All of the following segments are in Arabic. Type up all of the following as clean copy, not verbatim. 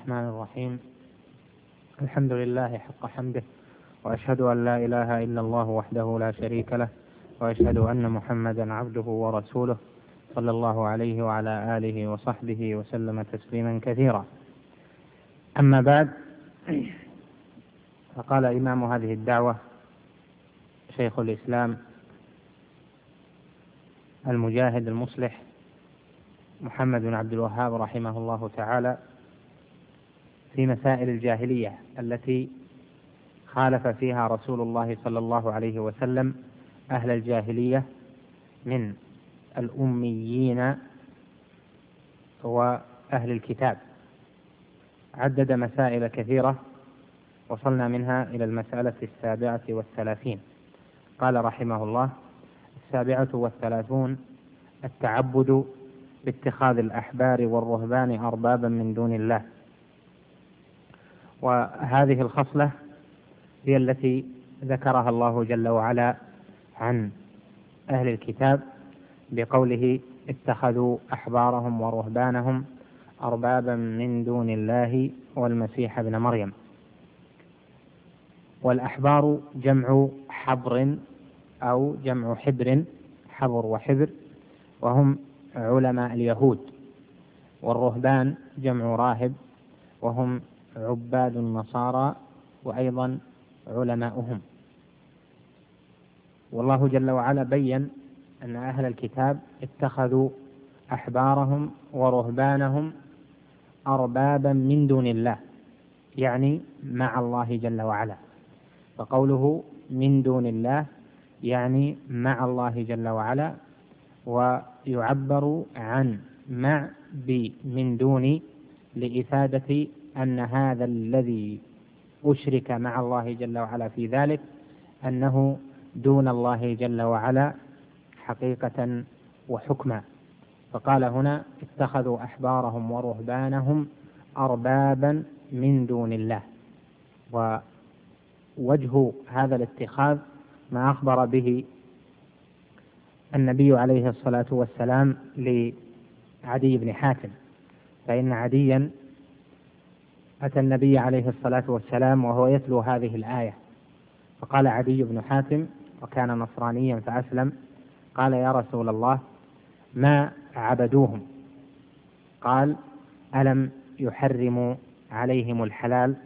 الرحمن الرحيم. الحمد لله حق حمده، وأشهد أن لا إله إلا الله وحده لا شريك له، وأشهد أن محمدا عبده ورسوله صلى الله عليه وعلى آله وصحبه وسلم تسليما كثيرا. أما بعد، فقال إمام هذه الدعوة شيخ الإسلام المجاهد المصلح محمد بن عبد الوهاب رحمه الله تعالى في مسائل الجاهلية التي خالف فيها رسول الله صلى الله عليه وسلم أهل الجاهلية من الأميين وأهل الكتاب. عدد مسائل كثيرة وصلنا منها إلى المسألة 37. قال رحمه الله: 37 التعبد باتخاذ الأحبار والرهبان أربابا من دون الله. وهذه الخصلة هي التي ذكرها الله جل وعلا عن أهل الكتاب بقوله: اتخذوا أحبارهم ورهبانهم أربابا من دون الله والمسيح ابن مريم. والأحبار جمع حبر أو جمع حبر، حبر وحبر، وهم علماء اليهود. والرهبان جمع راهب، وهم عباد النصارى وأيضا علماؤهم. والله جل وعلا بين أن أهل الكتاب اتخذوا أحبارهم ورهبانهم أربابا من دون الله، يعني مع الله جل وعلا. فقوله من دون الله يعني مع الله جل وعلا، ويعبر عن مع من دون لإفادة أن هذا الذي أشرك مع الله جل وعلا في ذلك أنه دون الله جل وعلا حقيقة وحكما. فقال هنا: اتخذوا أحبارهم ورهبانهم أربابا من دون الله. ووجه هذا الاتخاذ ما أخبر به النبي عليه الصلاة والسلام لعدي بن حاتم. فإن عديا أتى النبي عليه الصلاة والسلام وهو يتلو هذه الآية، فقال عدي بن حاتم، وكان نصرانيا فأسلم، قال: يا رسول الله، ما عبدوهم؟ قال: ألم يحرموا عليهم الحلال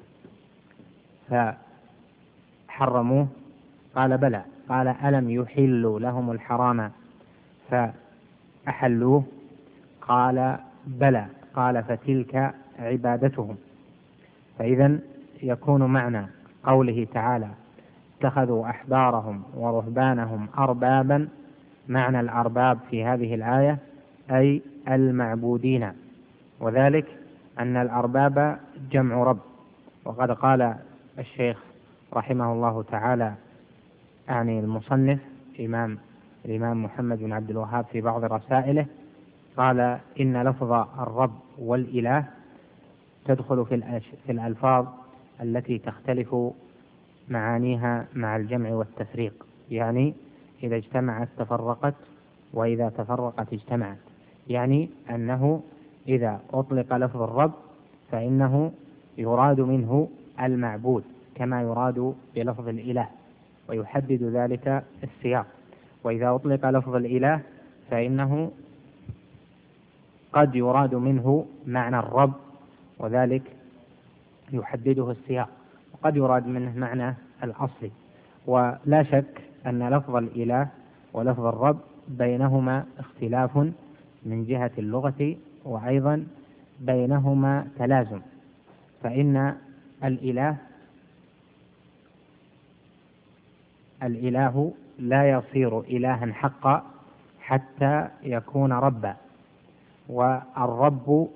فحرموه؟ قال: بلى. قال: ألم يحلوا لهم الحرام فأحلوه؟ قال: بلى. قال: فتلك عبادتهم. فإذا يكون معنى قوله تعالى: اتخذوا أحبارهم ورهبانهم أربابا، معنى الأرباب في هذه الآية أي المعبودين، وذلك أن الأرباب جمع رب. وقد قال الشيخ رحمه الله تعالى، يعني المصنف الإمام محمد بن عبد الوهاب في بعض رسائله، قال: إن لفظ الرب والإله تدخل في الألفاظ التي تختلف معانيها مع الجمع والتفريق، يعني إذا اجتمعت تفرقت، وإذا تفرقت اجتمعت. يعني أنه إذا أطلق لفظ الرب فإنه يراد منه المعبود كما يراد بلفظ الإله، ويحدد ذلك السياق. وإذا أطلق لفظ الإله فإنه قد يراد منه معنى الرب، وذلك يحدده السياق، وقد يراد منه معنى الأصلي. ولا شك أن لفظ الإله ولفظ الرب بينهما اختلاف من جهة اللغة، وأيضا بينهما تلازم. فإن الإله لا يصير إلها حقا حتى يكون ربا، والرب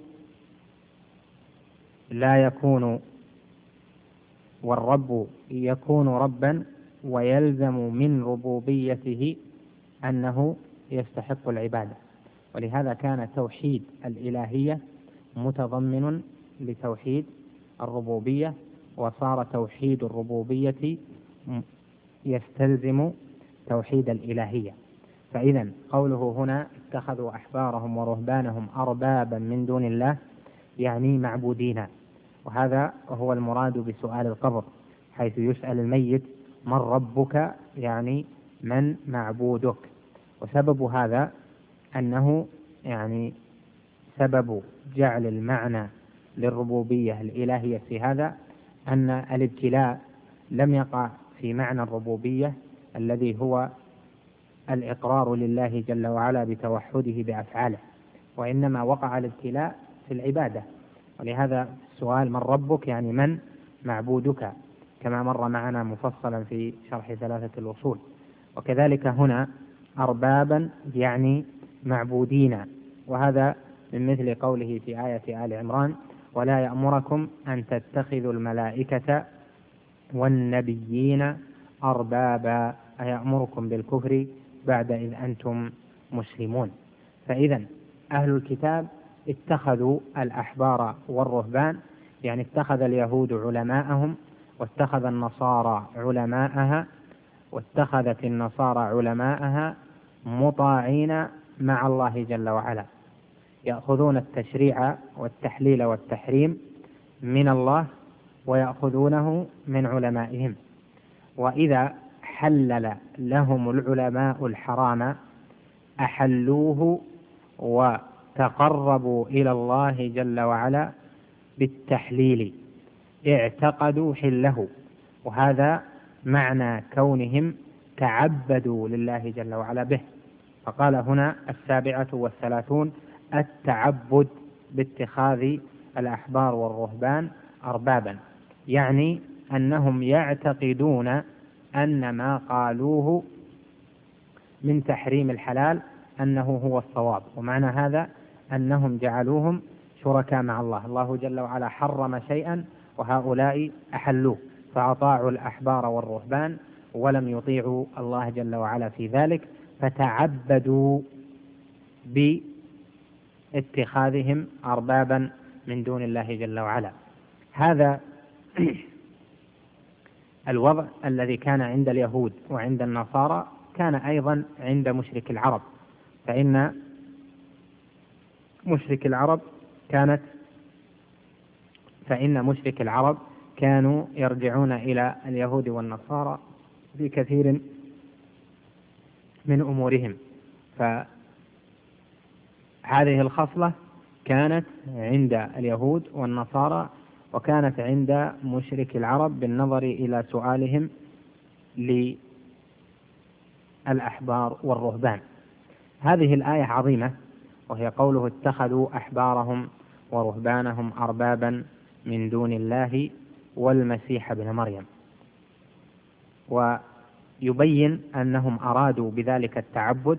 يكون ربا، ويلزم من ربوبيته أنه يستحق العبادة. ولهذا كان توحيد الإلهية متضمن لتوحيد الربوبية، وصار توحيد الربوبية يستلزم توحيد الإلهية. فإذا قوله هنا: اتخذوا أحبارهم ورهبانهم أربابا من دون الله، يعني معبودين. وهذا هو المراد بسؤال القبر، حيث يسأل الميت من ربك، يعني من معبودك. وسبب هذا أنه يعني سبب جعل المعنى للربوبية الإلهية في هذا أن الابتلاء لم يقع في معنى الربوبية الذي هو الإقرار لله جل وعلا بتوحده بأفعاله، وإنما وقع الابتلاء في العبادة. ولهذا السؤال من ربك يعني من معبودك، كما مر معنا مفصلا في شرح ثلاثة الأصول. وكذلك هنا أربابا يعني معبودين، وهذا من مثل قوله في آية آل عمران ولا يأمركم أن تتخذوا الملائكة والنبيين أربابا، أيأمركم بالكفر بعد إذ أنتم مسلمون. فإذا أهل الكتاب اتخذوا الأحبار والرهبان، يعني اتخذ اليهود علماءهم، واتخذ النصارى علماءها، واتخذت النصارى علماءها مطاعين مع الله جل وعلا، يأخذون التشريع والتحليل والتحريم من الله ويأخذونه من علمائهم. وإذا حلل لهم العلماء الحرام أحلوه وتقربوا إلى الله جل وعلا بالتحليل، اعتقدوا حله. وهذا معنى كونهم تعبدوا لله جل وعلا به. فقال هنا 37 التعبد باتخاذ الأحبار والرهبان أربابا، يعني أنهم يعتقدون أن ما قالوه من تحريم الحلال أنه هو الصواب. ومعنى هذا أنهم جعلوهم شركاء مع الله. الله جل وعلا حرم شيئا وهؤلاء أحلوه، فأطاعوا الأحبار والرهبان ولم يطيعوا الله جل وعلا في ذلك، فتعبدوا باتخاذهم أربابا من دون الله جل وعلا. هذا الوضع الذي كان عند اليهود وعند النصارى كان أيضا عند مشرك العرب، فإن مشرك العرب كانوا يرجعون إلى اليهود والنصارى في كثير من أمورهم. فهذه الخصلة كانت عند اليهود والنصارى، وكانت عند مشرك العرب بالنظر إلى سؤالهم للأحبار والرهبان. هذه الآية عظيمة، وهي قوله اتخذوا أحبارهم ورهبانهم أربابا من دون الله والمسيح ابن مريم، ويبين أنهم أرادوا بذلك التعبد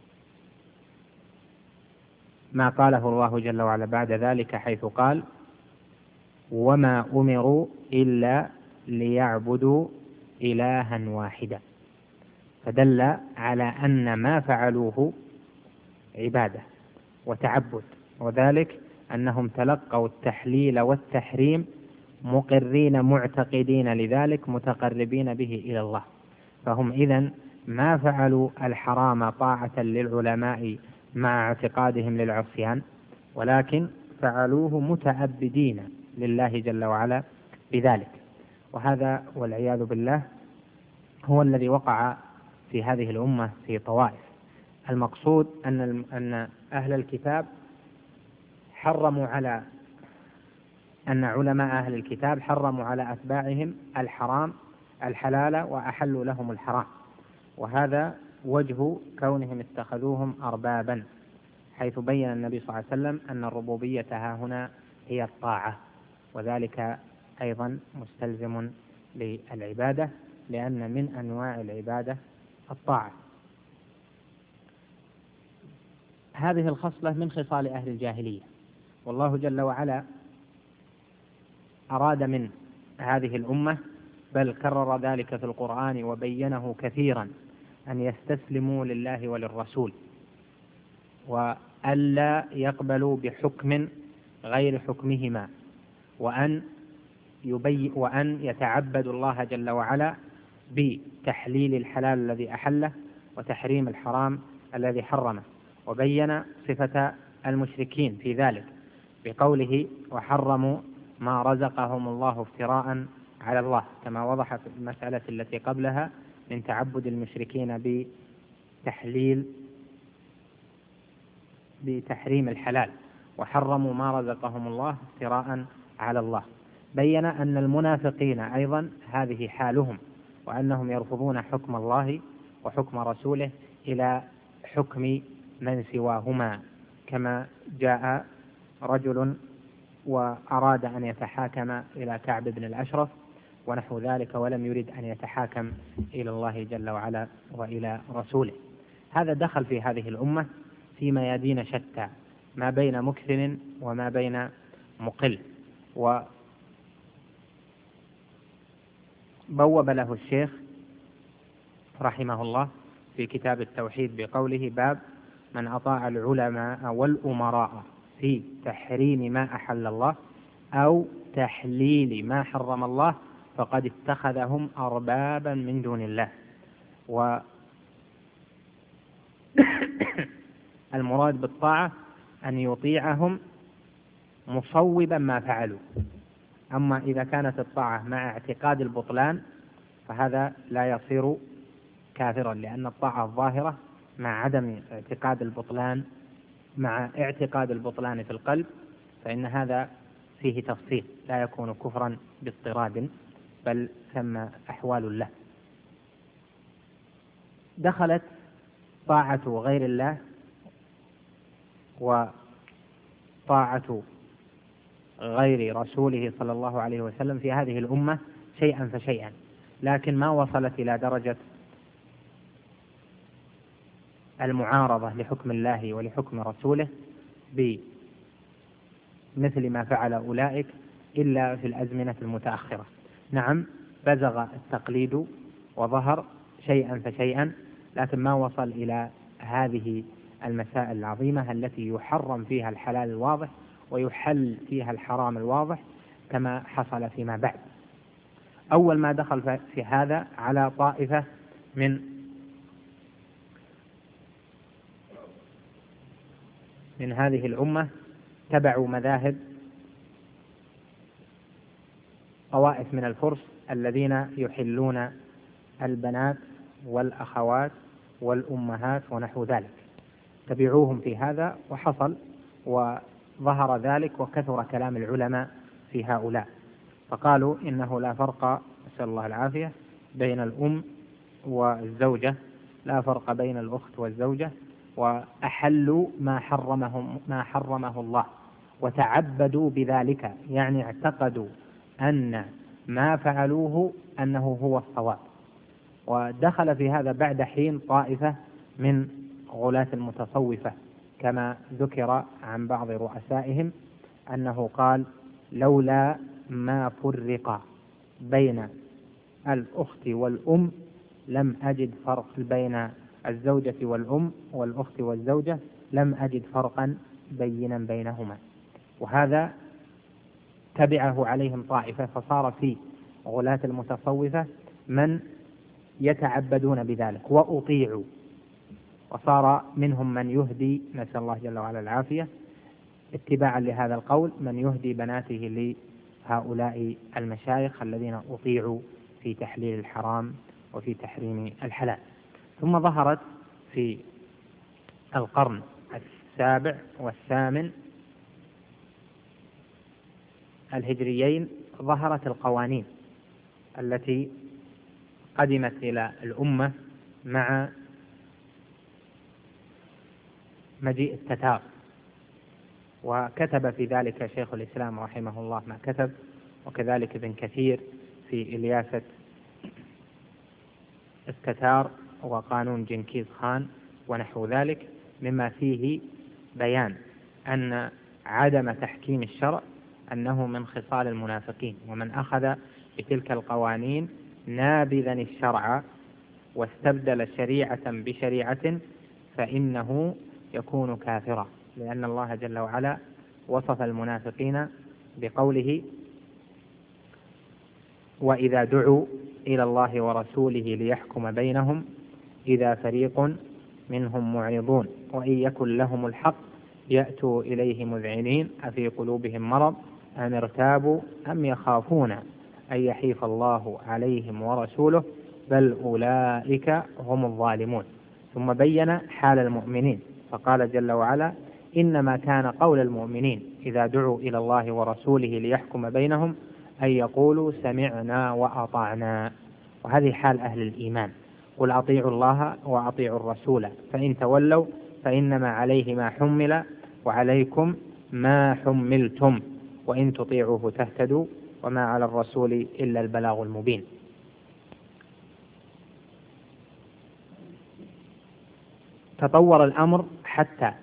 ما قاله الله جل وعلا بعد ذلك، حيث قال وما أمروا إلا ليعبدوا إلها واحدا، فدل على أن ما فعلوه عبادة وتعبد، وذلك أنهم تلقوا التحليل والتحريم مقرين معتقدين لذلك متقربين به إلى الله. فهم إذن ما فعلوا الحرام طاعة للعلماء مع اعتقادهم للعصيان، ولكن فعلوه متعبدين لله جل وعلا بذلك. وهذا والعياذ بالله هو الذي وقع في هذه الأمة في طوائف. المقصود أن أهل الكتاب حرموا على أن علماء أهل الكتاب حرموا على أتباعهم الحرام الحلال وأحلوا لهم الحرام، وهذا وجه كونهم اتخذوهم أربابا، حيث بين النبي صلى الله عليه وسلم أن الربوبية ها هنا هي الطاعة، وذلك أيضا مستلزم للعبادة، لأن من أنواع العبادة الطاعة. هذه الخصلة من خصال أهل الجاهلية، والله جل وعلا أراد من هذه الأمة، بل كرر ذلك في القرآن وبينه كثيرا، أن يستسلموا لله وللرسول، وألا يقبلوا بحكم غير حكمهما، وأن يتعبدوا الله جل وعلا بتحليل الحلال الذي أحله وتحريم الحرام الذي حرمه. وبين صفة المشركين في ذلك، بقوله وحرموا ما رزقهم الله افتراء على الله، كما وضح في المسألة التي قبلها من تعبد المشركين بتحريم الحلال، وحرموا ما رزقهم الله افتراء على الله. بين أن المنافقين أيضا هذه حالهم، وأنهم يرفضون حكم الله وحكم رسوله إلى حكم من سواهما، كما جاء رجل وأراد أن يتحاكم إلى كعب بن الأشرف ونحو ذلك، ولم يرد أن يتحاكم إلى الله جل وعلا وإلى رسوله. هذا دخل في هذه الأمة في ميادين شتى، ما بين مكثر وما بين مقل. وبوب له الشيخ رحمه الله في كتاب التوحيد بقوله باب من أطاع العلماء والأمراء في تحريم ما أحل الله أو تحليل ما حرم الله فقد اتخذهم أربابا من دون الله. والمراد بالطاعة أن يطيعهم مصوبا ما فعلوا. أما إذا كانت الطاعة مع اعتقاد البطلان فهذا لا يصير كافرا، لأن الطاعة الظاهرة مع عدم اعتقاد البطلان، مع اعتقاد البطلان في القلب، فإن هذا فيه تفصيل، لا يكون كفرا باضطراد بل ثم أحوال له. دخلت طاعة غير الله وطاعة غير رسوله صلى الله عليه وسلم في هذه الأمة شيئا فشيئا، لكن ما وصلت إلى درجة المعارضة لحكم الله ولحكم رسوله بمثل ما فعل أولئك إلا في الأزمنة المتأخرة. نعم، بزغ التقليد وظهر شيئا فشيئا، لكن ما وصل إلى هذه المسائل العظيمة التي يحرم فيها الحلال الواضح ويحل فيها الحرام الواضح كما حصل فيما بعد. أول ما دخل في هذا على طائفة من هذه الأمة تبعوا مذاهب طوائف من الفرس الذين يحلون البنات والأخوات والأمهات ونحو ذلك، تبعوهم في هذا وحصل وظهر ذلك وكثر كلام العلماء في هؤلاء، فقالوا إنه لا فرق، نسأل الله العافية، بين الأم والزوجة، لا فرق بين الأخت والزوجة، وأحلوا ما حرمه الله وتعبدوا بذلك، يعني اعتقدوا أن ما فعلوه أنه هو الصواب. ودخل في هذا بعد حين طائفة من غلاة المتصوفة، كما ذكر عن بعض رؤسائهم أنه قال لولا ما فرق بين الأخت والأم لم أجد فرق بين الزوجة والأم والأخت والزوجة، لم أجد فرقا بينا بينهما. وهذا تبعه عليهم طائفة، فصار في غلاة المتصوفة من يتعبدون بذلك وأطيعوا، وصار منهم من يهدي، نسأل الله جل وعلا العافية، اتباعا لهذا القول، من يهدي بناته لهؤلاء المشايخ الذين أطيعوا في تحليل الحرام وفي تحريم الحلال. ثم ظهرت في القرن السابع والثامن الهجريين ظهرت القوانين التي قدمت إلى الأمة مع مجيء التتار، وكتب في ذلك شيخ الإسلام رحمه الله ما كتب، وكذلك ابن كثير في إلياسة التتار وقانون جنكيز خان ونحو ذلك، مما فيه بيان أن عدم تحكيم الشرع أنه من خصال المنافقين، ومن أخذ بتلك القوانين نابذا الشرع واستبدل شريعة بشريعة فإنه يكون كافرا، لأن الله جل وعلا وصف المنافقين بقوله وإذا دعوا إلى الله ورسوله ليحكم بينهم إذا فريق منهم معرضون وإن يكن لهم الحق يأتوا إليه مذعنين أفي قلوبهم مرض أم ارتابوا أم يخافون أن يحيف الله عليهم ورسوله بل أولئك هم الظالمون. ثم بين حال المؤمنين فقال جل وعلا إنما كان قول المؤمنين إذا دعوا إلى الله ورسوله ليحكم بينهم أن يقولوا سمعنا وأطعنا. وهذه حال أهل الإيمان. قل أطيعوا الله وأطيعوا الرسول فإن تولوا فإنما عليه ما حمل وعليكم ما حملتم وإن تطيعوه تهتدوا وما على الرسول إلا البلاغ المبين. تطور الأمر حتى